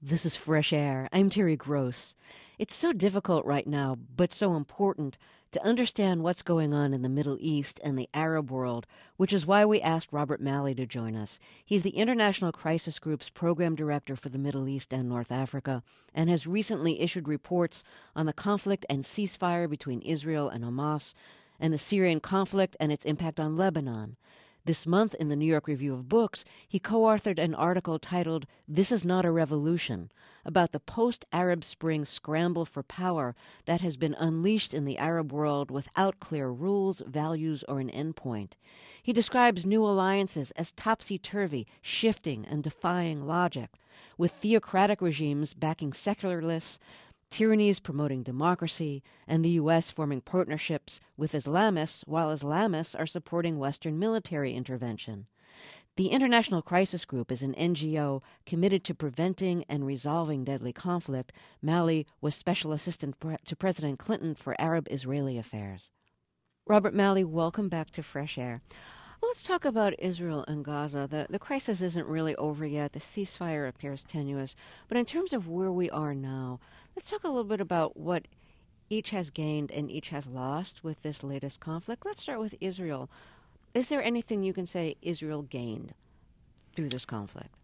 This is Fresh Air. I'm Terry Gross. It's so difficult right now, but so important to understand what's going on in the Middle East and the Arab world, which is why we asked Robert Malley to join us. He's the International Crisis Group's Program Director for the Middle East and North Africa and has recently issued reports on the conflict and ceasefire between Israel and Hamas and the Syrian conflict and its impact on Lebanon. This month, in the New York Review of Books, he co-authored an article titled "This is Not a Revolution," about the post-Arab Spring scramble for power that has been unleashed in the Arab world without clear rules, values, or an endpoint. He describes new alliances as topsy-turvy, shifting, and defying logic, with theocratic regimes backing secularists, tyrannies promoting democracy, and the U.S. forming partnerships with Islamists while Islamists are supporting Western military intervention. The International Crisis Group is an NGO committed to preventing and resolving deadly conflict. Malley was Special Assistant to President Clinton for Arab-Israeli affairs. Robert Malley, welcome back to Fresh Air. Well, let's talk about Israel and Gaza. The crisis isn't really over yet. The ceasefire appears tenuous. But in terms of where we are now, let's talk a little bit about what each has gained and each has lost with this latest conflict. Let's start with Israel. Is there anything you can say Israel gained through this conflict?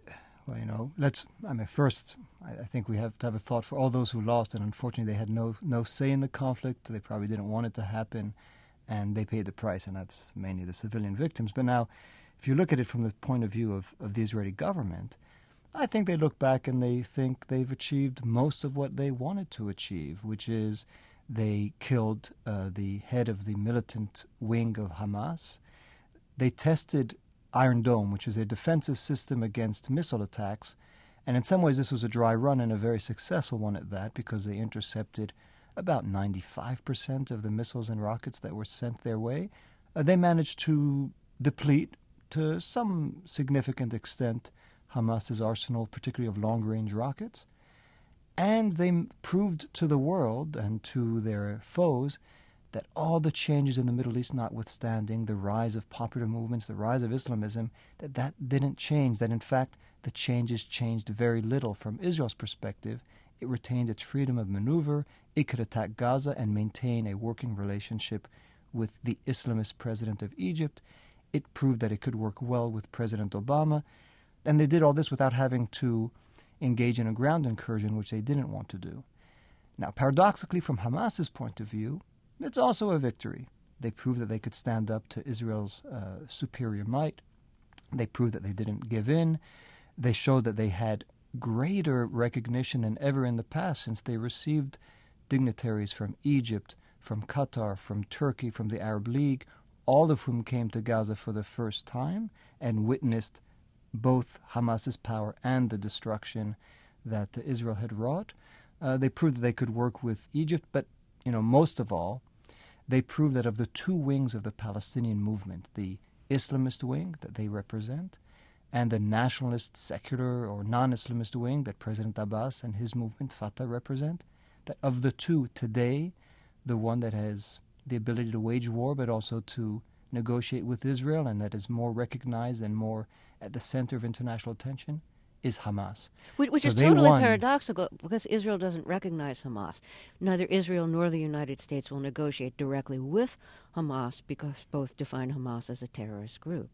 Well, first, I think we have to have a thought for all those who lost, and unfortunately they had no say in the conflict. They probably didn't want it to happen, and they paid the price, and that's mainly the civilian victims. But now, if you look at it from the point of view of the Israeli government, I think they look back and they think they've achieved most of what they wanted to achieve, which is they killed the head of the militant wing of Hamas. They tested Iron Dome, which is a defensive system against missile attacks, and in some ways this was a dry run and a very successful one at that, because they intercepted about 95% of the missiles and rockets that were sent their way. They managed to deplete, to some significant extent, Hamas's arsenal, particularly of long-range rockets. And they proved to the world and to their foes that all the changes in the Middle East notwithstanding, the rise of popular movements, the rise of Islamism, that didn't change, that in fact the changes changed very little. From Israel's perspective, it retained its freedom of maneuver. It could attack Gaza and maintain a working relationship with the Islamist president of Egypt. It proved that it could work well with President Obama. And they did all this without having to engage in a ground incursion, which they didn't want to do. Now, paradoxically, from Hamas's point of view, it's also a victory. They proved that they could stand up to Israel's superior might. They proved that they didn't give in. They showed that they had greater recognition than ever in the past, since they received dignitaries from Egypt, from Qatar, from Turkey, from the Arab League, all of whom came to Gaza for the first time and witnessed both Hamas's power and the destruction that Israel had wrought. They proved that they could work with Egypt, but most of all, they proved that of the two wings of the Palestinian movement, the Islamist wing that they represent, and the nationalist, secular, or non-Islamist wing that President Abbas and his movement, Fatah, represent, that of the two today, the one that has the ability to wage war but also to negotiate with Israel and that is more recognized and more at the center of international attention is Hamas. Which is totally paradoxical, because Israel doesn't recognize Hamas. Neither Israel nor the United States will negotiate directly with Hamas because both define Hamas as a terrorist group.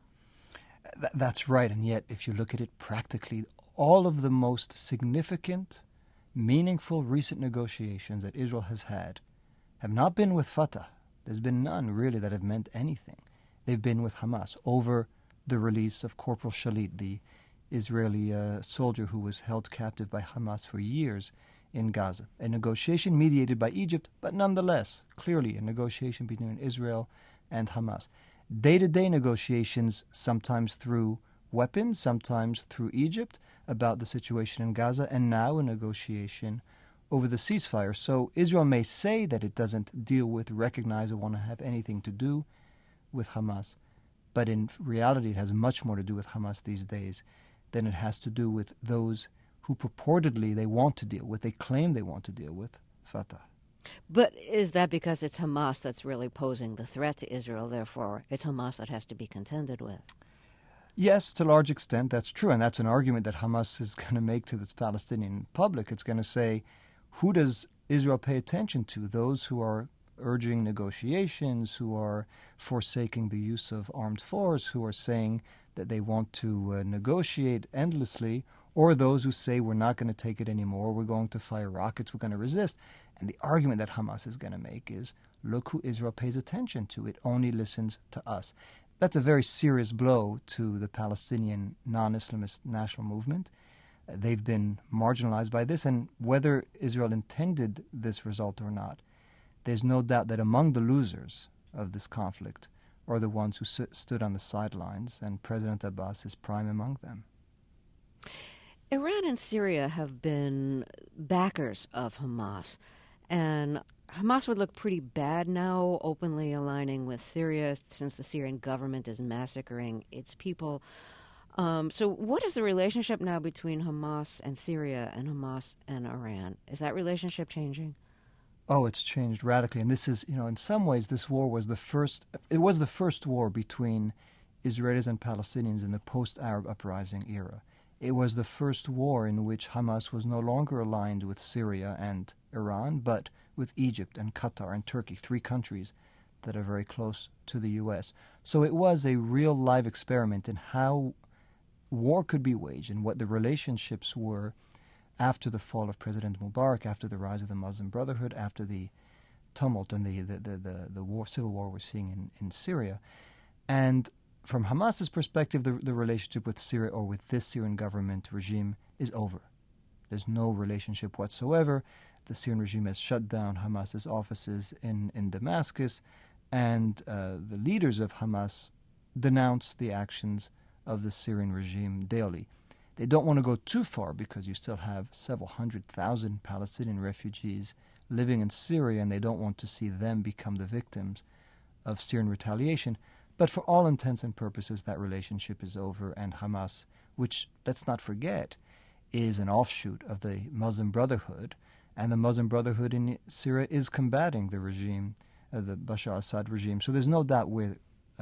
That's right, and yet if you look at it practically, all of the most significant, meaningful recent negotiations that Israel has had have not been with Fatah. There's been none, really, that have meant anything. They've been with Hamas over the release of Corporal Shalit, the Israeli soldier who was held captive by Hamas for years in Gaza. A negotiation mediated by Egypt, but nonetheless, clearly a negotiation between Israel and Hamas. Day-to-day negotiations, sometimes through weapons, sometimes through Egypt, about the situation in Gaza, and now a negotiation over the ceasefire. So Israel may say that it doesn't deal with, recognize, or want to have anything to do with Hamas, but in reality it has much more to do with Hamas these days than it has to do with those who purportedly they want to deal with, they claim they want to deal with, Fatah. But is that because it's Hamas that's really posing the threat to Israel, therefore it's Hamas that has to be contended with? Yes, to a large extent, that's true. And that's an argument that Hamas is going to make to the Palestinian public. It's going to say, who does Israel pay attention to? Those who are urging negotiations, who are forsaking the use of armed force, who are saying that they want to negotiate endlessly, or those who say we're not going to take it anymore, we're going to fire rockets, we're going to resist. And the argument that Hamas is going to make is, look who Israel pays attention to. It only listens to us. That's a very serious blow to the Palestinian non-Islamist national movement. They've been marginalized by this, and whether Israel intended this result or not, there's no doubt that among the losers of this conflict are the ones who stood on the sidelines, and President Abbas is prime among them. Iran and Syria have been backers of Hamas, and Hamas would look pretty bad now, openly aligning with Syria, since the Syrian government is massacring its people. So what is the relationship now between Hamas and Syria and Hamas and Iran? Is that relationship changing? Oh, it's changed radically. And this is, in some ways, this war was the first war between Israelis and Palestinians in the post-Arab uprising era. It was the first war in which Hamas was no longer aligned with Syria and Iran, but with Egypt and Qatar and Turkey, 3 countries that are very close to the U.S. So it was a real live experiment in how war could be waged and what the relationships were after the fall of President Mubarak, after the rise of the Muslim Brotherhood, after the tumult and the war, civil war we're seeing in Syria. And from Hamas's perspective, the relationship with Syria or with this Syrian government regime is over. There's no relationship whatsoever. The Syrian regime has shut down Hamas's offices in Damascus, and the leaders of Hamas denounce the actions of the Syrian regime daily. They don't want to go too far because you still have several 100,000 Palestinian refugees living in Syria, and they don't want to see them become the victims of Syrian retaliation. But for all intents and purposes, that relationship is over, and Hamas, which, let's not forget, is an offshoot of the Muslim Brotherhood, and the Muslim Brotherhood in Syria is combating the regime, the Bashar Assad regime. So there's no doubt where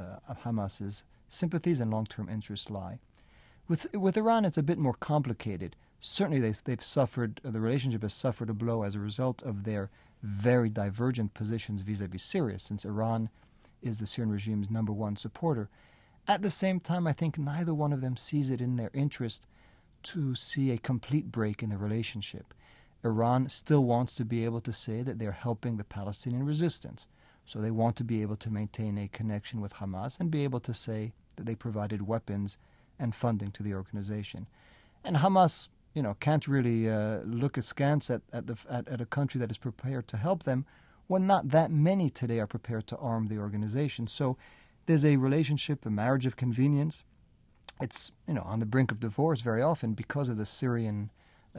Hamas's sympathies and long-term interests lie. With Iran, it's a bit more complicated. Certainly, they've suffered. The relationship has suffered a blow as a result of their very divergent positions vis-a-vis Syria, since Iran is the Syrian regime's number one supporter. At the same time, I think neither one of them sees it in their interest to see a complete break in the relationship. Iran still wants to be able to say that they're helping the Palestinian resistance. So they want to be able to maintain a connection with Hamas and be able to say that they provided weapons and funding to the organization. And Hamas, can't really look askance at a country that is prepared to help them when not that many today are prepared to arm the organization. So there's a relationship, a marriage of convenience. It's, on the brink of divorce very often because of the Syrian,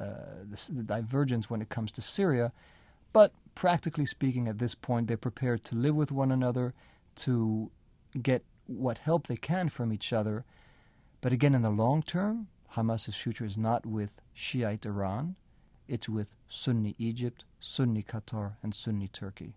the divergence when it comes to Syria. But practically speaking, at this point, they're prepared to live with one another, to get what help they can from each other. But again, in the long term, Hamas's future is not with Shiite Iran. It's with Sunni Egypt, Sunni Qatar, and Sunni Turkey.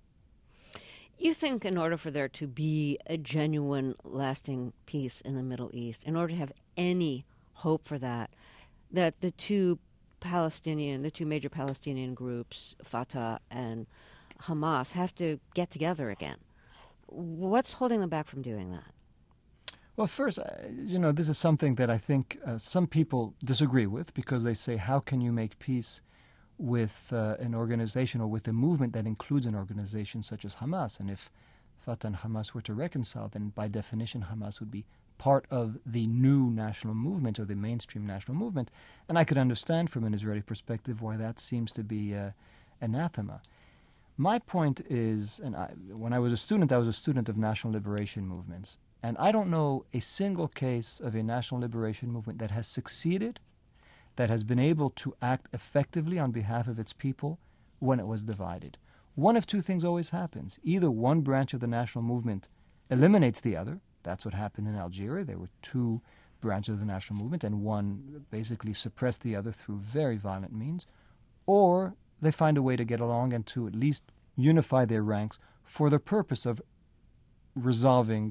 You think in order for there to be a genuine, lasting peace in the Middle East, in order to have any hope for that the two major Palestinian groups, Fatah and Hamas, have to get together again. What's holding them back from doing that? Well, first, this is something that I think some people disagree with, because they say, how can you make peace with an organization or with a movement that includes an organization such as Hamas? And if Fatah and Hamas were to reconcile, then by definition Hamas would be part of the new national movement or the mainstream national movement. And I could understand from an Israeli perspective why that seems to be anathema. My point is, when I was a student, I was a student of national liberation movements. And I don't know a single case of a national liberation movement that has succeeded, that has been able to act effectively on behalf of its people when it was divided. One of two things always happens. Either one branch of the national movement eliminates the other. That's what happened in Algeria. There were 2 branches of the national movement, and one basically suppressed the other through very violent means. Or they find a way to get along and to at least unify their ranks for the purpose of resolving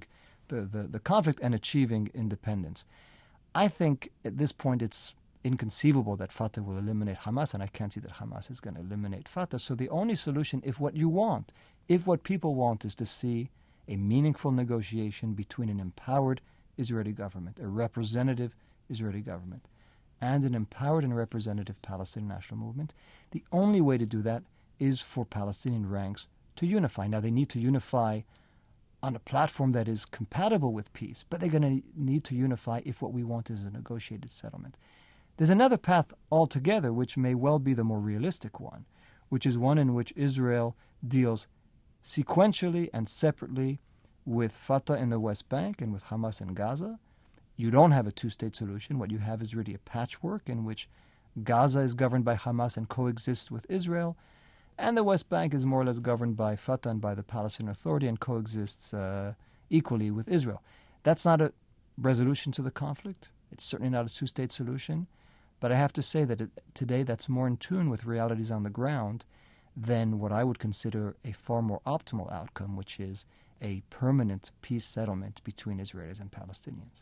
the conflict and achieving independence. I think at this point it's inconceivable that Fatah will eliminate Hamas, and I can't see that Hamas is going to eliminate Fatah. So the only solution, if what people want is to see a meaningful negotiation between an empowered Israeli government, a representative Israeli government, and an empowered and representative Palestinian National Movement, the only way to do that is for Palestinian ranks to unify. Now, they need to unify on a platform that is compatible with peace, but they're going to need to unify if what we want is a negotiated settlement. There's another path altogether, which may well be the more realistic one, which is one in which Israel deals sequentially and separately with Fatah in the West Bank and with Hamas in Gaza. You don't have a two-state solution. What you have is really a patchwork in which Gaza is governed by Hamas and coexists with Israel, and the West Bank is more or less governed by Fatah and by the Palestinian Authority and coexists equally with Israel. That's not a resolution to the conflict. It's certainly not a two-state solution. But I have to say that today that's more in tune with realities on the ground than what I would consider a far more optimal outcome, which is a permanent peace settlement between Israelis and Palestinians.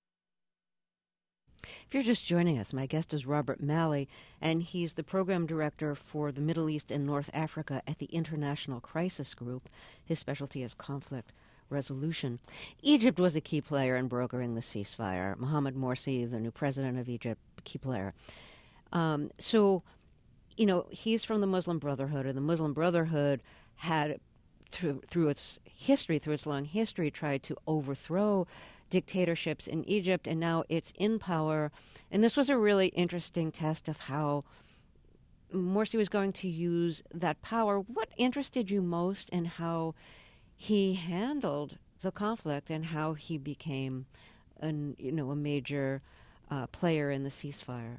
If you're just joining us, my guest is Robert Malley, and he's the program director for the Middle East and North Africa at the International Crisis Group. His specialty is conflict resolution. Egypt was a key player in brokering the ceasefire. Mohamed Morsi, the new president of Egypt, key player. So, he's from the Muslim Brotherhood, and the Muslim Brotherhood had, through its long history, tried to overthrow dictatorships in Egypt, and now it's in power. And this was a really interesting test of how Morsi was going to use that power. What interested you most in how he handled the conflict and how he became a major player in the ceasefire?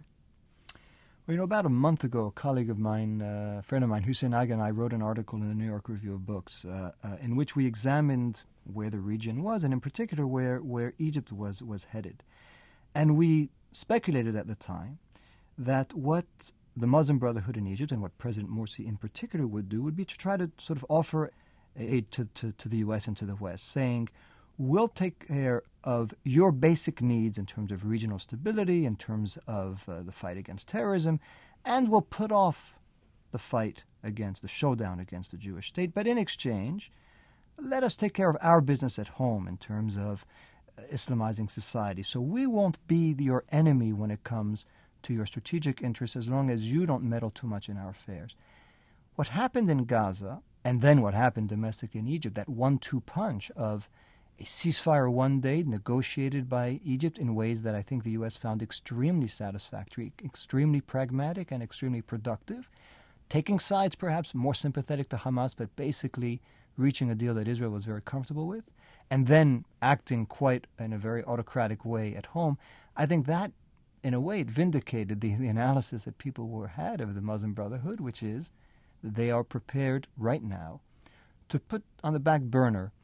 Well, about a month ago, a colleague of mine, a friend of mine, Hussein Aga, and I wrote an article in the New York Review of Books in which we examined where the region was, and in particular where Egypt was headed. And we speculated at the time that what the Muslim Brotherhood in Egypt and what President Morsi in particular would do would be to try to sort of offer aid to the U.S. and to the West, saying, we'll take care of your basic needs in terms of regional stability, in terms of the fight against terrorism, and we'll put off the fight against the showdown against the Jewish state. But in exchange, let us take care of our business at home in terms of Islamizing society. So we won't be your enemy when it comes to your strategic interests as long as you don't meddle too much in our affairs. What happened in Gaza, and then what happened domestically in Egypt, that 1-2 punch of a ceasefire one day negotiated by Egypt in ways that I think the U.S. found extremely satisfactory, extremely pragmatic, and extremely productive, taking sides perhaps more sympathetic to Hamas, but basically reaching a deal that Israel was very comfortable with, and then acting quite in a very autocratic way at home. I think that, in a way, it vindicated the analysis that people had of the Muslim Brotherhood, which is that they are prepared right now to put on the back burner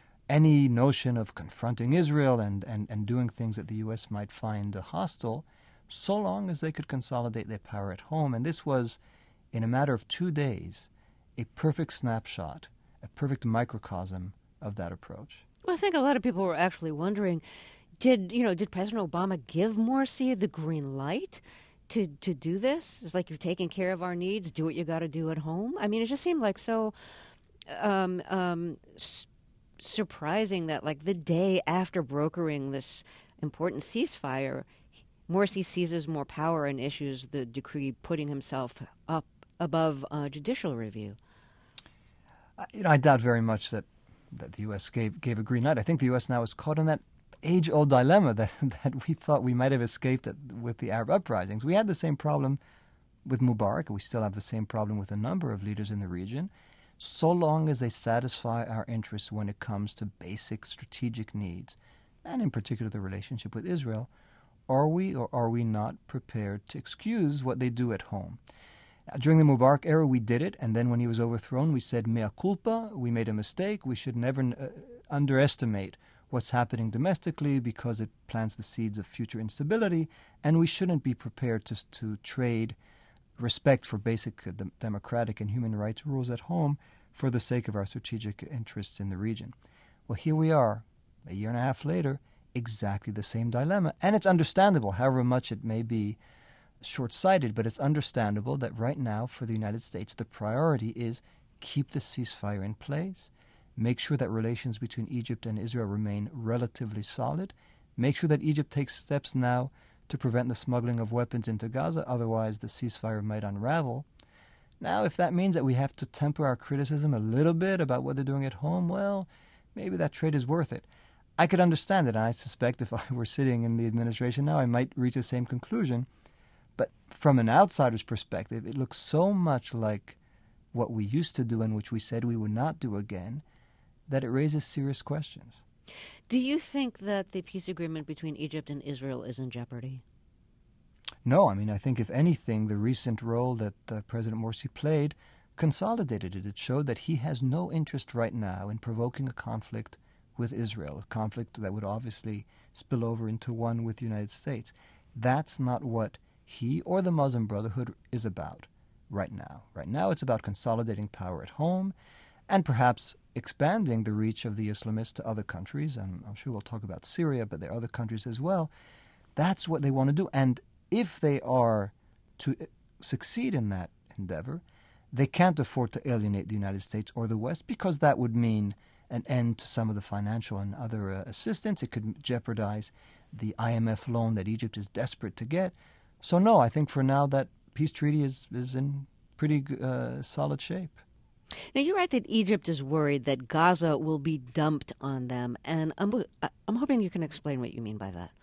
any notion of confronting Israel and doing things that the U.S. might find hostile, so long as they could consolidate their power at home. And this was, in a matter of 2 days, a perfect snapshot, a perfect microcosm of that approach. Well, I think a lot of people were actually wondering, did President Obama give Morsi the green light to do this? It's like, you're taking care of our needs, do what you got to do at home. I mean, it just seemed like so surprising that, like, the day after brokering this important ceasefire, Morsi seizes more power and issues the decree putting himself up above judicial review. I doubt very much that the U.S. gave a green light. I think the U.S. now is caught in that age-old dilemma that we thought we might have escaped with the Arab uprisings. We had the same problem with Mubarak. We still have the same problem with a number of leaders in the region. So long as they satisfy our interests when it comes to basic strategic needs, and in particular the relationship with Israel, are we or are we not prepared to excuse what they do at home? During the Mubarak era, we did it, and then when he was overthrown, we said, mea culpa, we made a mistake, we should never underestimate what's happening domestically because it plants the seeds of future instability, and we shouldn't be prepared to trade respect for basic democratic and human rights rules at home for the sake of our strategic interests in the region. Well, here we are, a year and a half later, exactly the same dilemma. And it's understandable, however much it may be short-sighted, but it's understandable that right now for the United States, the priority is keep the ceasefire in place, make sure that relations between Egypt and Israel remain relatively solid, make sure that Egypt takes steps now to prevent the smuggling of weapons into Gaza, otherwise the ceasefire might unravel. Now, if that means that we have to temper our criticism a little bit about what they're doing at home, well, maybe that trade is worth it. I could understand it, and I suspect if I were sitting in the administration now, I might reach the same conclusion. But from an outsider's perspective, it looks so much like what we used to do and which we said we would not do again, that it raises serious questions. Do you think that the peace agreement between Egypt and Israel is in jeopardy? No, I mean, I think if anything, the recent role that President Morsi played consolidated it. It showed that he has no interest right now in provoking a conflict with Israel, a conflict that would obviously spill over into one with the United States. That's not what he or the Muslim Brotherhood is about right now. Right now it's about consolidating power at home and perhaps expanding the reach of the Islamists to other countries. And I'm sure we'll talk about Syria, but there are other countries as well. That's what they want to do. And if they are to succeed in that endeavor, they can't afford to alienate the United States or the West, because that would mean an end to some of the financial and other assistance. It could jeopardize the IMF loan that Egypt is desperate to get. So no, I think for now that peace treaty is in pretty solid shape. Now, you write that Egypt is worried that Gaza will be dumped on them, and I'm hoping you can explain what you mean by that.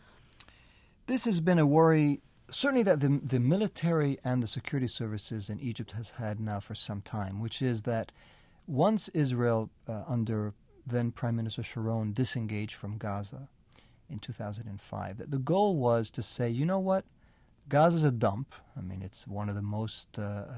This has been a worry, certainly that the military and the security services in Egypt has had now for some time, which is that once Israel, under then Prime Minister Sharon, disengaged from Gaza in 2005, that the goal was to say, you know what, Gaza's a dump. I mean, it's one of the most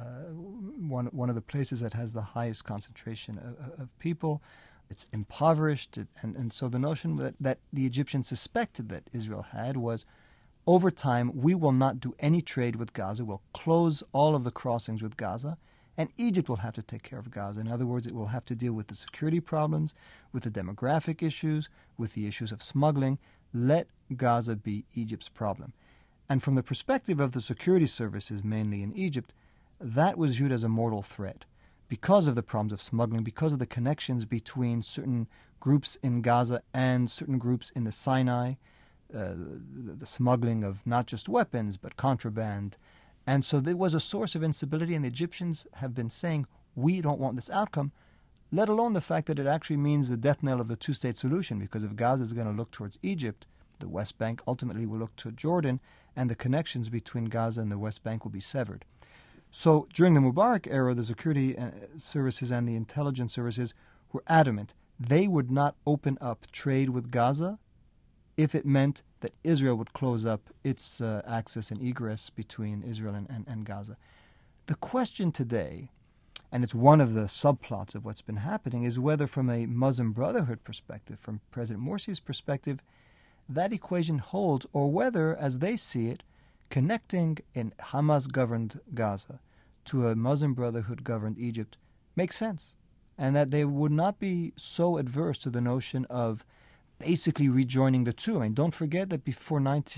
one of the places that has the highest concentration of people. It's impoverished, and so the notion that the Egyptians suspected that Israel had was, over time, we will not do any trade with Gaza. We'll close all of the crossings with Gaza, and Egypt will have to take care of Gaza. In other words, it will have to deal with the security problems, with the demographic issues, with the issues of smuggling. Let Gaza be Egypt's problem. And from the perspective of the security services, mainly in Egypt, that was viewed as a mortal threat because of the problems of smuggling, because of the connections between certain groups in Gaza and certain groups in the Sinai, the smuggling of not just weapons, but contraband. And so there was a source of instability, and the Egyptians have been saying, we don't want this outcome, let alone the fact that it actually means the death knell of the two-state solution, because if Gaza is going to look towards Egypt, the West Bank ultimately will look to Jordan, and the connections between Gaza and the West Bank will be severed. So during the Mubarak era, the security services and the intelligence services were adamant. They would not open up trade with Gaza if it meant that Israel would close up its access and egress between Israel and Gaza. The question today, and it's one of the subplots of what's been happening, is whether from a Muslim Brotherhood perspective, from President Morsi's perspective, that equation holds, or whether, as they see it, connecting in Hamas-governed Gaza to a Muslim Brotherhood-governed Egypt makes sense, and that they would not be so adverse to the notion of basically rejoining the two. I mean, don't forget that before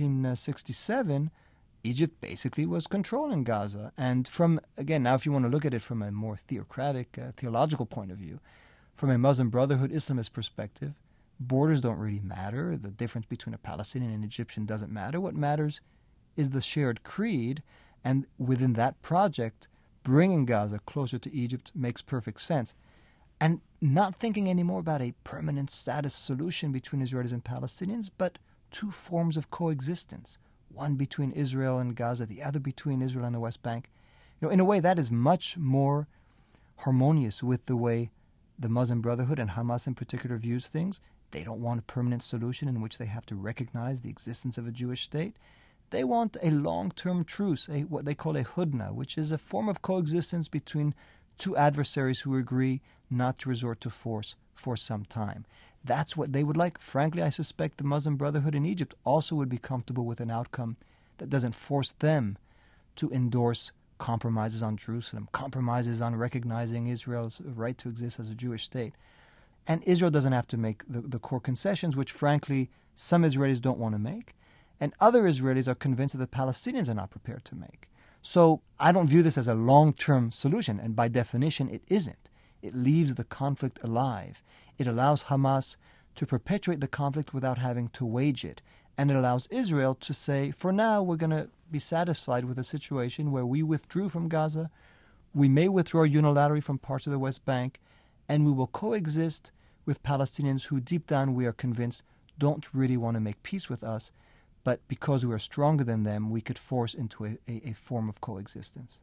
1967, Egypt basically was controlling Gaza. And from, again, now if you want to look at it from a more theocratic, theological point of view, from a Muslim Brotherhood Islamist perspective, borders don't really matter. The difference between a Palestinian and an Egyptian doesn't matter. What matters is the shared creed, and within that project, bringing Gaza closer to Egypt makes perfect sense. And not thinking anymore about a permanent status solution between Israelis and Palestinians, but two forms of coexistence, one between Israel and Gaza, the other between Israel and the West Bank. You know, in a way, that is much more harmonious with the way the Muslim Brotherhood and Hamas in particular views things. They don't want a permanent solution in which they have to recognize the existence of a Jewish state. They want a long-term truce, what they call a hudna, which is a form of coexistence between two adversaries who agree not to resort to force for some time. That's what they would like. Frankly, I suspect the Muslim Brotherhood in Egypt also would be comfortable with an outcome that doesn't force them to endorse compromises on Jerusalem, compromises on recognizing Israel's right to exist as a Jewish state. and Israel doesn't have to make the core concessions, which frankly some Israelis don't want to make, and other Israelis are convinced that the Palestinians are not prepared to make. So I don't view this as a long-term solution, and by definition it isn't. It leaves the conflict alive. It allows Hamas to perpetuate the conflict without having to wage it, and it allows Israel to say, for now we're going to be satisfied with a situation where we withdrew from Gaza, we may withdraw unilaterally from parts of the West Bank, and we will coexist with Palestinians who deep down we are convinced don't really want to make peace with us, but because we are stronger than them, we could force into a form of coexistence.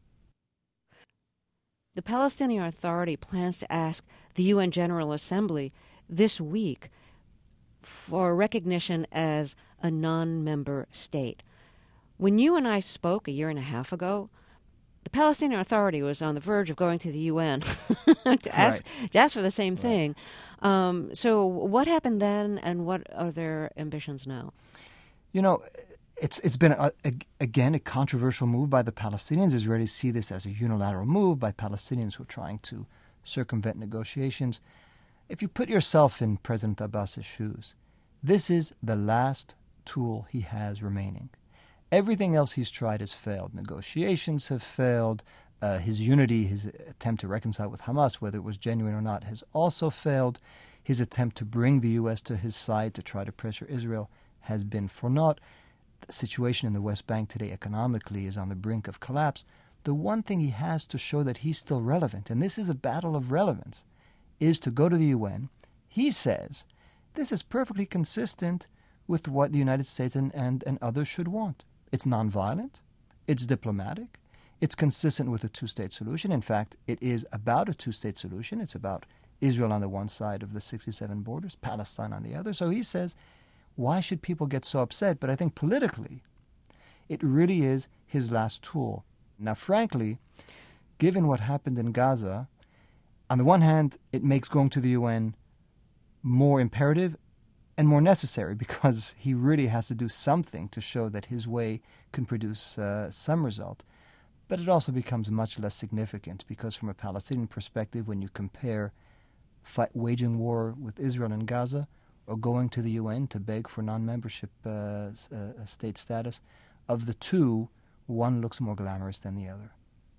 The Palestinian Authority plans to ask the UN General Assembly this week for recognition as a non-member state. When you and I spoke a year and a half ago, the Palestinian Authority was on the verge of going to the UN to ask for the same thing. So what happened then, and what are their ambitions now? You know, it's been, again, a controversial move by the Palestinians. Israelis see this as a unilateral move by Palestinians who are trying to circumvent negotiations. If you put yourself in President Abbas's shoes, this is the last tool he has remaining. Everything else he's tried has failed. Negotiations have failed. His unity, his attempt to reconcile with Hamas, whether it was genuine or not, has also failed. His attempt to bring the U.S. to his side to try to pressure Israel has been for naught. The situation in the West Bank today economically is on the brink of collapse. The one thing he has to show that he's still relevant, and this is a battle of relevance, is to go to the UN. He says this is perfectly consistent with what the United States and others should want. It's nonviolent, it's diplomatic, it's consistent with a two-state solution. In fact, it is about a two-state solution. It's about Israel on the one side of the 67 borders, Palestine on the other. So he says, why should people get so upset? But I think politically, it really is his last tool. Now, frankly, given what happened in Gaza, on the one hand, it makes going to the UN more imperative and more necessary, because he really has to do something to show that his way can produce some result. But it also becomes much less significant, because from a Palestinian perspective, when you compare waging war with Israel in Gaza or going to the UN to beg for non-membership state status, of the two, one looks more glamorous than the other.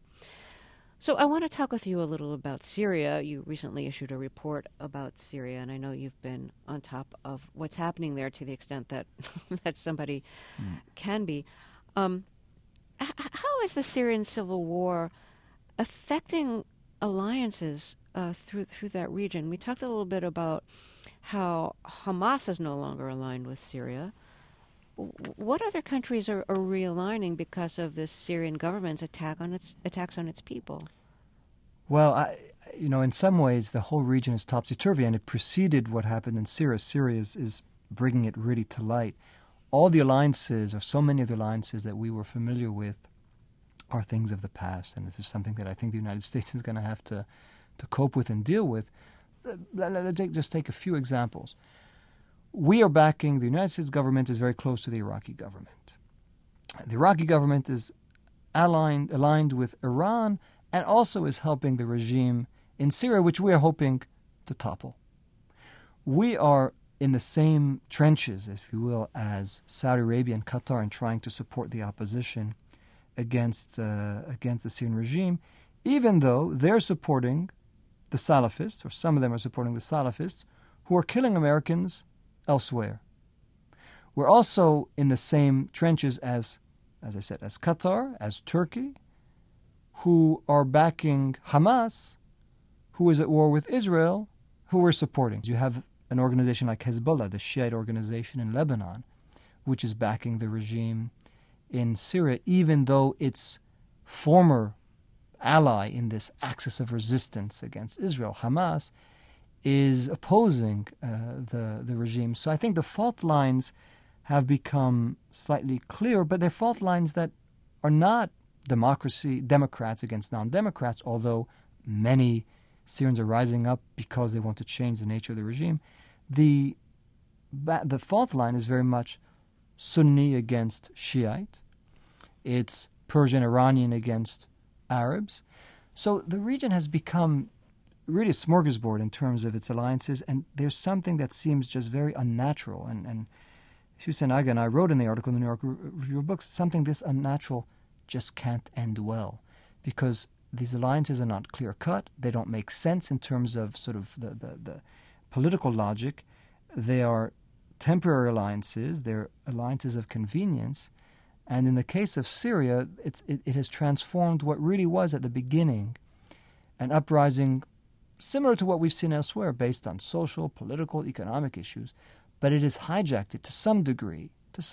So I want to talk with you a little about Syria. You recently issued a report about Syria, and I know you've been on top of what's happening there to the extent that that somebody can be. How is the Syrian civil war affecting alliances through that region? We talked a little bit about how Hamas is no longer aligned with Syria. What other countries are realigning because of this Syrian government's attacks on its people? Well, in some ways, the whole region is topsy-turvy, and it preceded what happened in Syria. Syria is bringing it really to light. All the alliances, or so many of the alliances that we were familiar with, are things of the past, and this is something that I think the United States is going to have to cope with and deal with. Let's just take a few examples. We are backing, the United States government is very close to the Iraqi government. The Iraqi government is aligned with Iran, and also is helping the regime in Syria, which we are hoping to topple. We are in the same trenches, if you will, as Saudi Arabia and Qatar in trying to support the opposition against the Syrian regime, even though they're supporting the Salafists, or some of them are supporting the Salafists, who are killing Americans elsewhere. We're also in the same trenches as I said, as Qatar, as Turkey, who are backing Hamas, who is at war with Israel, who we're supporting. You have an organization like Hezbollah, the Shiite organization in Lebanon, which is backing the regime in Syria, even though its former ally in this axis of resistance against Israel, Hamas, is opposing the regime. So I think the fault lines have become slightly clearer, but they're fault lines that are not Democrats against non-Democrats, although many Syrians are rising up because they want to change the nature of the regime. The fault line is very much Sunni against Shiite. It's Persian Iranian against Arabs. So the region has become really a smorgasbord in terms of its alliances, and there's something that seems just very unnatural. And Hussein Aga and I wrote in the article in the New York Review of Books, something this unnatural just can't end well, because these alliances are not clear-cut. They don't make sense in terms of sort of the political logic. They are temporary alliances. They're alliances of convenience. And in the case of Syria, it has transformed what really was at the beginning an uprising similar to what we've seen elsewhere, based on social, political, economic issues. But it has hijacked it to some degree,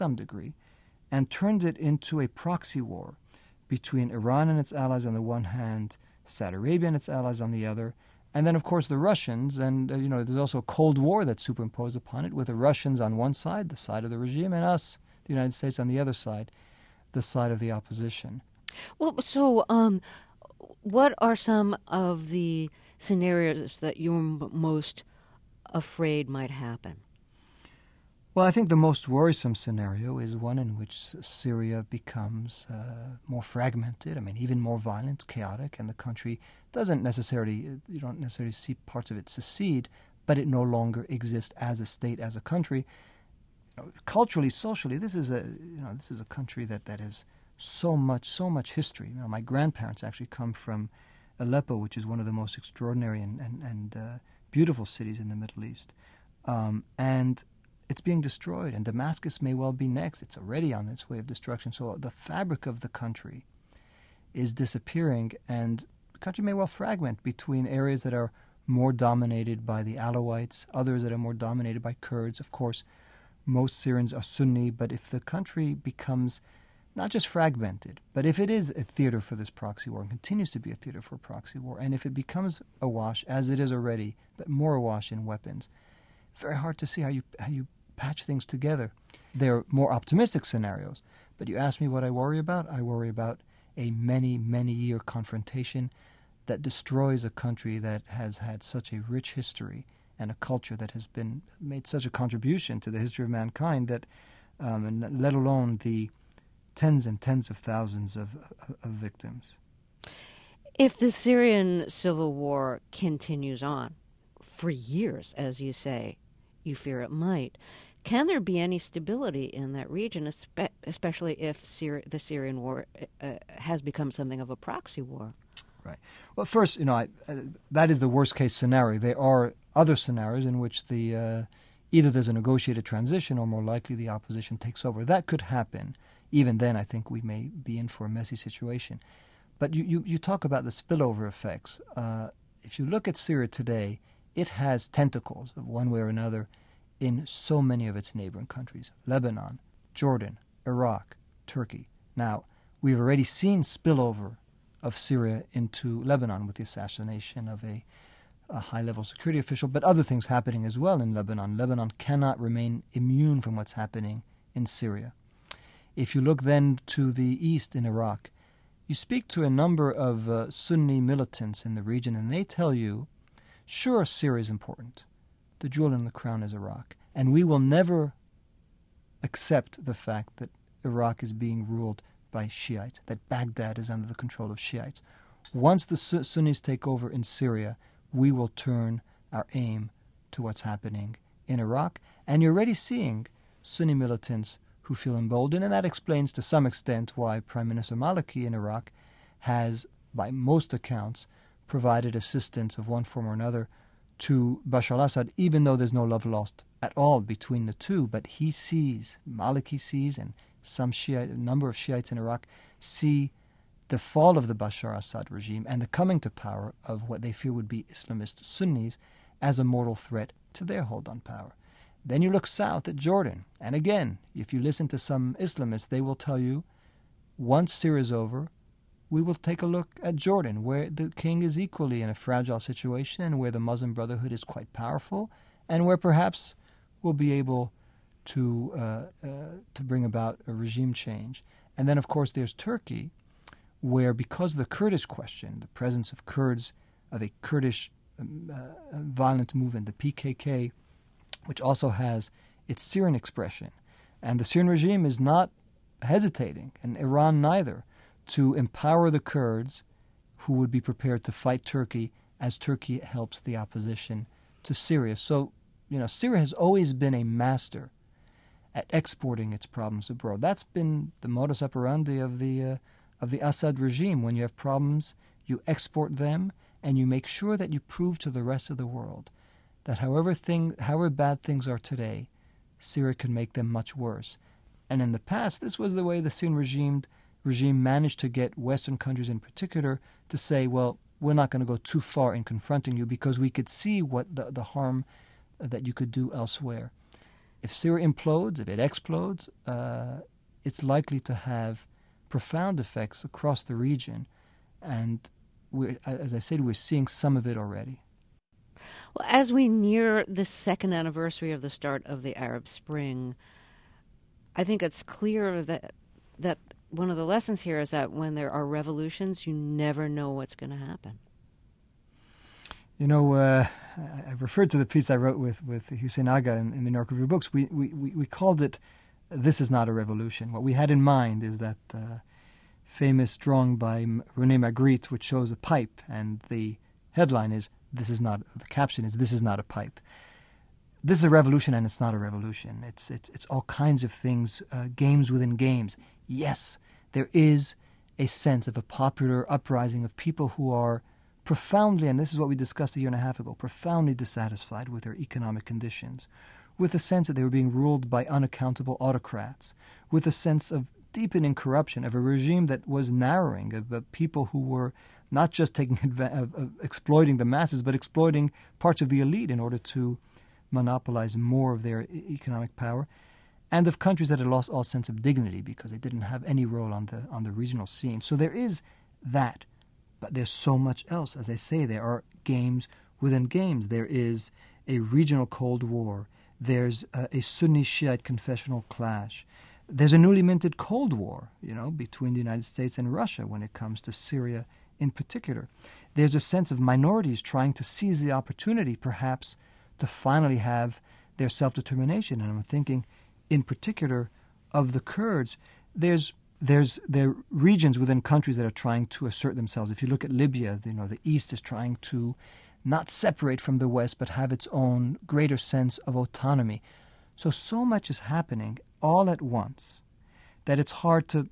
and turned it into a proxy war between Iran and its allies on the one hand, Saudi Arabia and its allies on the other, and then, of course, the Russians. And, there's also a Cold War that's superimposed upon it, with the Russians on one side, the side of the regime, and us, the United States, on the other side, the side of the opposition. Well, so what are some of the scenarios that you're most afraid might happen? Well, I think the most worrisome scenario is one in which Syria becomes more fragmented, even more violent, chaotic, and the country you don't necessarily see parts of it secede, but it no longer exists as a state, as a country. Culturally, socially, this is a country that has so much history. My grandparents actually come from Aleppo, which is one of the most extraordinary and beautiful cities in the Middle East. And it's being destroyed, and Damascus may well be next. It's already on its way of destruction. So the fabric of the country is disappearing, and the country may well fragment between areas that are more dominated by the Alawites, others that are more dominated by Kurds. Of course, most Syrians are Sunni, but if the country becomes not just fragmented, but if it is a theater for this proxy war and continues to be a theater for a proxy war, and if it becomes awash, as it is already, but more awash in weapons, very hard to see how you patch things together. There are more optimistic scenarios, but you ask me what I worry about? I worry about a many-year confrontation that destroys a country that has had such a rich history and a culture that has been made such a contribution to the history of mankind, that, and let alone the tens and tens of thousands of victims. If the Syrian civil war continues on for years, as you say, you fear it might, can there be any stability in that region, especially if the Syrian war has become something of a proxy war? Right. Well, first, that is the worst-case scenario. There are other scenarios in which either there's a negotiated transition or, more likely, the opposition takes over. That could happen. Even then, I think we may be in for a messy situation. But you talk about the spillover effects. If you look at Syria today, it has tentacles of one way or another in so many of its neighboring countries: Lebanon, Jordan, Iraq, Turkey. Now, we've already seen spillover of Syria into Lebanon with the assassination of a high-level security official, but other things happening as well in Lebanon. Lebanon cannot remain immune from what's happening in Syria. If you look then to the east in Iraq, you speak to a number of Sunni militants in the region, and they tell you, sure, Syria is important. The jewel in the crown is Iraq. And we will never accept the fact that Iraq is being ruled by Shiites, that Baghdad is under the control of Shiites. Once the Sunnis take over in Syria, we will turn our aim to what's happening in Iraq. And you're already seeing Sunni militants who feel emboldened, and that explains to some extent why Prime Minister Maliki in Iraq has, by most accounts, provided assistance of one form or another to Bashar al-Assad, even though there's no love lost at all between the two. But Maliki sees, and a number of Shiites in Iraq see the fall of the Bashar al-Assad regime and the coming to power of what they fear would be Islamist Sunnis as a mortal threat to their hold on power. Then you look south at Jordan, and again, if you listen to some Islamists, they will tell you, once Syria is over, we will take a look at Jordan, where the king is equally in a fragile situation and where the Muslim Brotherhood is quite powerful, and where perhaps we'll be able to bring about a regime change. And then, of course, there's Turkey, where because of the Kurdish question, the presence of Kurds, of a Kurdish violent movement, the PKK, which also has its Syrian expression, and the Syrian regime is not hesitating, and Iran neither, to empower the Kurds who would be prepared to fight Turkey as Turkey helps the opposition to Syria. So, Syria has always been a master at exporting its problems abroad. That's been the modus operandi of the Assad regime. When you have problems, you export them, and you make sure that you prove to the rest of the world that however bad things are today, Syria could make them much worse. And in the past, this was the way the Syrian regime managed to get Western countries in particular to say, well, we're not going to go too far in confronting you because we could see what the harm that you could do elsewhere. If Syria implodes, if it explodes, it's likely to have profound effects across the region. And as I said, we're seeing some of it already. Well, as we near the second anniversary of the start of the Arab Spring, I think it's clear that one of the lessons here is that when there are revolutions, you never know what's going to happen. I referred to the piece I wrote with Hussein Agha in the New York Review of Books. We called it "This is not a revolution." What we had in mind is that famous drawing by René Magritte, which shows a pipe, and the headline is the caption is "This is not a pipe." This is a revolution, and it's not a revolution. It's all kinds of things, games within games. Yes, there is a sense of a popular uprising of people who are profoundly, and this is what we discussed a year and a half ago, profoundly dissatisfied with their economic conditions, with a sense that they were being ruled by unaccountable autocrats, with a sense of deepening corruption, of a regime that was narrowing, of people who were not just taking of exploiting the masses, but exploiting parts of the elite in order to monopolize more of their economic power, and of countries that had lost all sense of dignity because they didn't have any role on the regional scene. So there is that. But there's so much else. As I say, there are games within games. There is a regional Cold War. There's a Sunni-Shiite confessional clash. There's a newly minted Cold War, between the United States and Russia when it comes to Syria in particular. There's a sense of minorities trying to seize the opportunity, perhaps, to finally have their self-determination. And I'm thinking, in particular, of the Kurds. There are regions within countries that are trying to assert themselves. If you look at Libya, the East is trying to not separate from the West, but have its own greater sense of autonomy. So much is happening all at once that it's hard to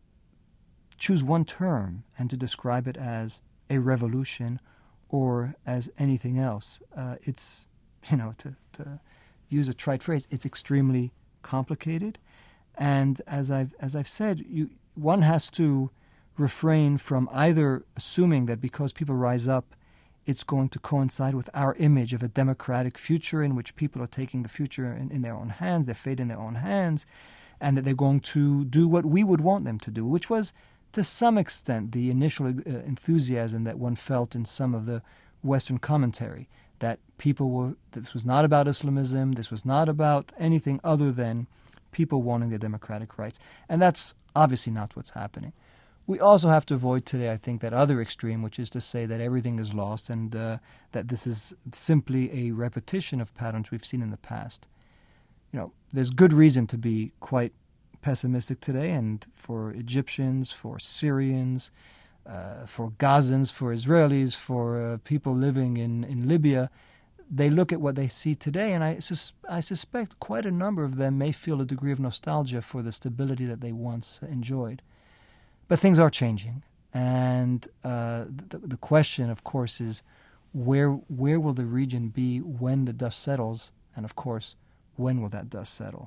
choose one term and to describe it as a revolution or as anything else. It's, to use a trite phrase, it's extremely complicated. And as I've said, one has to refrain from either assuming that because people rise up, it's going to coincide with our image of a democratic future in which people are taking the future in their own hands, their fate in their own hands, and that they're going to do what we would want them to do, which was, to some extent, the initial enthusiasm that one felt in some of the Western commentary, that this was not about Islamism, this was not about anything other than people wanting their democratic rights. And that's obviously not what's happening. We also have to avoid today, I think, that other extreme, which is to say that everything is lost and that this is simply a repetition of patterns we've seen in the past. There's good reason to be quite pessimistic today, and for Egyptians, for Syrians, for Gazans, for Israelis, for people living in Libya. They look at what they see today, and I suspect quite a number of them may feel a degree of nostalgia for the stability that they once enjoyed. But things are changing, and the question, of course, is where will the region be when the dust settles, and of course, when will that dust settle?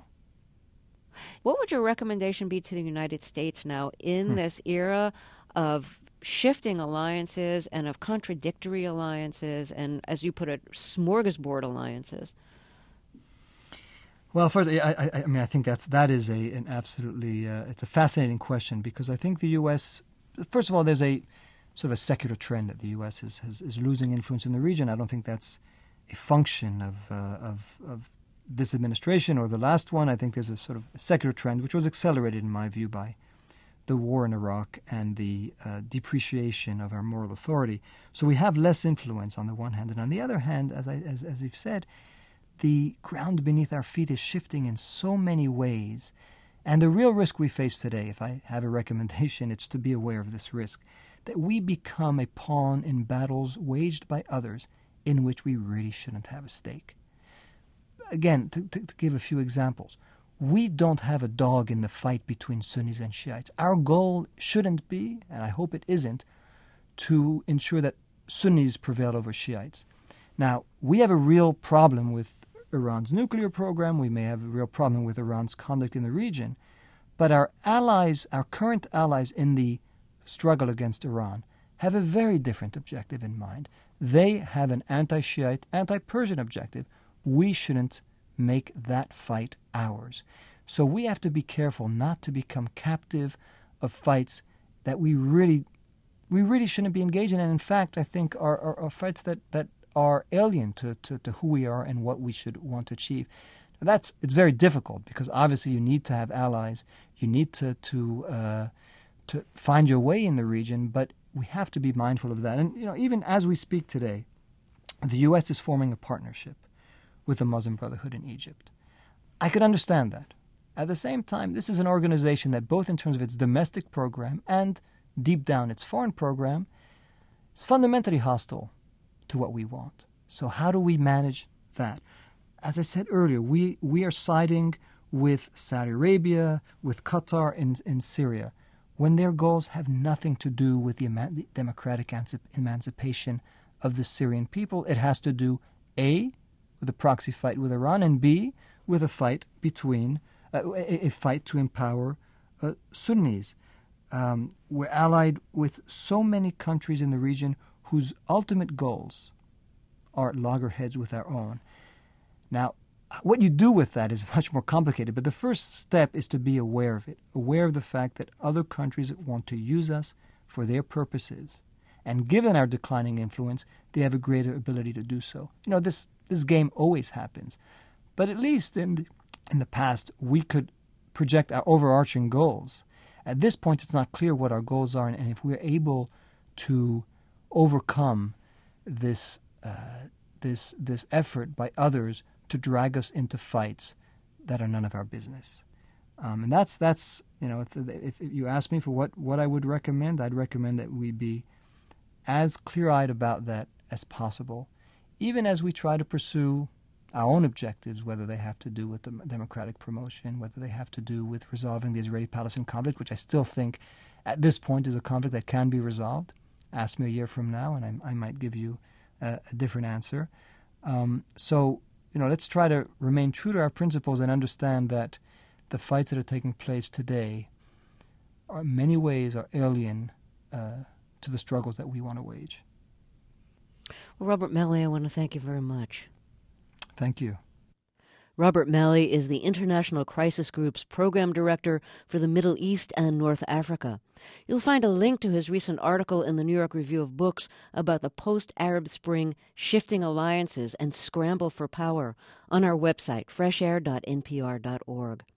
What would your recommendation be to the United States now in this era of shifting alliances and of contradictory alliances and, as you put it, smorgasbord alliances? Well, first, I think that is an absolutely it's a fascinating question, because I think the U.S. First of all, there's a sort of a secular trend that the U.S. is losing influence in the region. I don't think that's a function of this administration or the last one. I think there's a sort of secular trend which was accelerated, in my view, by the war in Iraq and the depreciation of our moral authority. So we have less influence on the one hand, and on the other hand, as you've said, the ground beneath our feet is shifting in so many ways. And the real risk we face today, if I have a recommendation, it's to be aware of this risk. that we become a pawn in battles waged by others in which we really shouldn't have a stake. Again, to give a few examples, we don't have a dog in the fight between Sunnis and Shiites. Our goal shouldn't be, and I hope it isn't, to ensure that Sunnis prevail over Shiites. Now, we have a real problem with Iran's nuclear program. We may have a real problem with Iran's conduct in the region. But our allies, our current allies in the struggle against Iran, have a very different objective in mind. They have an anti-Shiite, anti-Persian objective. We shouldn't make that fight ours. So we have to be careful not to become captive of fights that we really shouldn't be engaged in. And in fact, I think are fights that are alien to who we are and what we should want to achieve. It's very difficult because obviously you need to have allies. You need to find your way in the region, but we have to be mindful of that. And even as we speak today, the U.S. is forming a partnership with the Muslim Brotherhood in Egypt. I could understand that. At the same time, this is an organization that both in terms of its domestic program and deep down its foreign program is fundamentally hostile to what we want. So how do we manage that? As I said earlier, we are siding with Saudi Arabia, with Qatar in Syria, when their goals have nothing to do with the democratic emancipation of the Syrian people. It has to do, A, with a proxy fight with Iran, and B, with a fight a fight to empower Sunnis. We're allied with so many countries in the region whose ultimate goals are at loggerheads with our own. Now, what you do with that is much more complicated, but the first step is to be aware of it, aware of the fact that other countries want to use us for their purposes. And given our declining influence, they have a greater ability to do so. This game always happens. But at least in the past, we could project our overarching goals. At this point, it's not clear what our goals are, and if we're able to overcome this effort by others to drag us into fights that are none of our business. And that's if you ask me for what I would recommend, I'd recommend that we be as clear-eyed about that as possible, even as we try to pursue our own objectives, whether they have to do with the democratic promotion, whether they have to do with resolving the Israeli-Palestinian conflict, which I still think at this point is a conflict that can be resolved. Ask me a year from now, and I might give you a different answer. So let's try to remain true to our principles and understand that the fights that are taking place today are in many ways are alien to the struggles that we want to wage. Well, Robert Malley, I want to thank you very much. Thank you. Robert Malley is the International Crisis Group's Program Director for the Middle East and North Africa. You'll find a link to his recent article in the New York Review of Books about the post-Arab Spring shifting alliances and scramble for power on our website, freshair.npr.org.